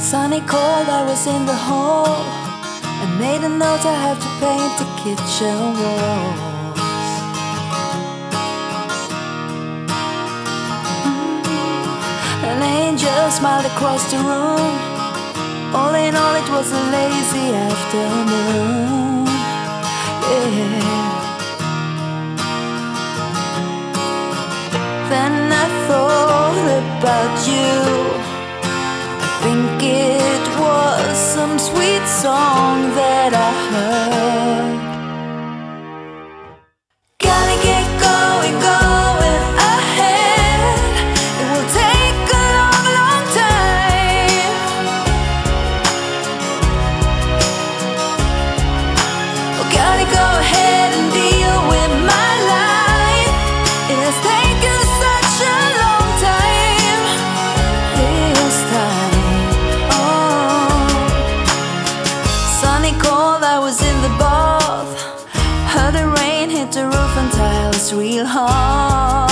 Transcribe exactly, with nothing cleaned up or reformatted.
Sunny cold, I was in the hall. I made a note I have to paint the kitchen walls. mm. An angel smiled across the room. All in all, it was a lazy afternoon. Yeah. Then I thought about you. I think it was some sweet song that I heard. Gotta get going, going ahead. It will take a long, long time. Oh, gotta go ahead and deal with my life. It has taken such a long time. This time, oh. Sunny cold, I was in the bath. Heard the rain hit the roof and tiles real hard.